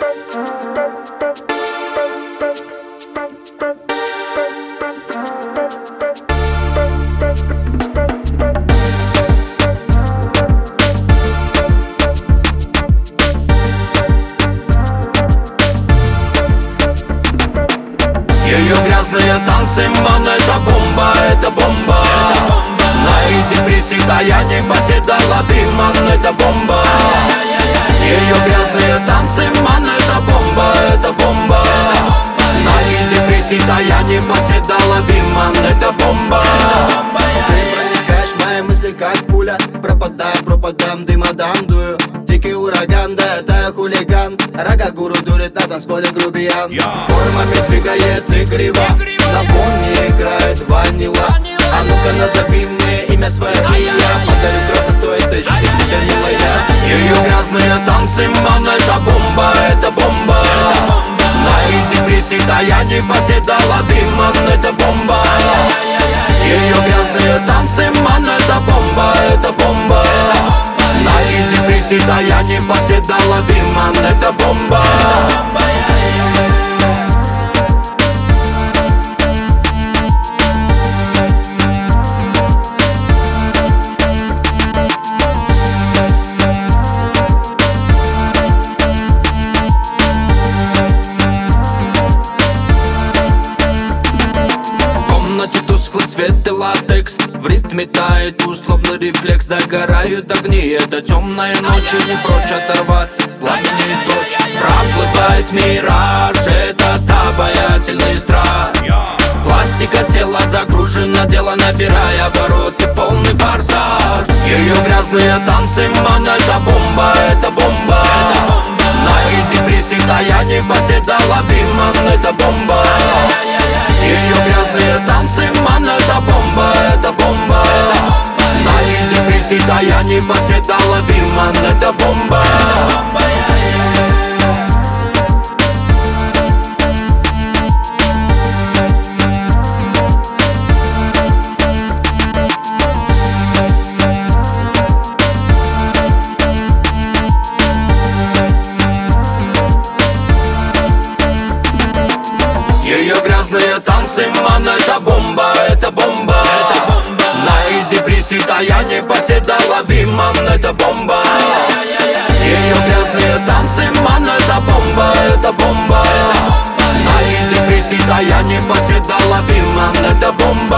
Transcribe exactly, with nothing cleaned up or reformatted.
Ее грязные танцы, ман, это бомба, это бомба. На изи приседая не поседала ты, ман, это бомба. Ее грязные танцы, ман, это бомба, это бомба. На изи приседая не поседала ты, ман, это бомба. Ты проникаешь в мои мысли как пуля, пропадая пропадам, дымодам дую. Дикий ураган, да это я хулиган. Рога гуру дурит, на танцполе грубиян. Формами двигает и криво, на фоне играет ванила. А ну-ка назови мне имя свое, и я подарю красоту этой жизни тебе, милая. Ее грязные танцы, ман, это бомба, это бомба. На изи приседая не поседала ты, ман, это бомба. Ее грязные танцы, ман, это бомба, это бомба. На изи приседая не поседала ты, ман, это бомба. Тусклый свет и латекс, в ритме тает условный рефлекс. Догорают огни, это темная ночь, и не прочь оторваться, пламени дочь. Проплывает мираж, это обаятельный страх. Пластика тела загружена, дело набирая обороты, полный форсаж. Ее грязные танцы, ман, это бомба, это бомба. На изи приседая не поседала ты, ман, это бомба. Ее грязные танцы, ман, это бомба, это бомба. На изи приседая не поседала ты, ман, это бомба. Ее грязные танцы, ман, это бомба, это бомба. На изи приседая не поседала ты, ман, это бомба. Ее грязные танцы, ман, это бомба, это бомба. На изи приседая не поседала ты, ман, это бомба.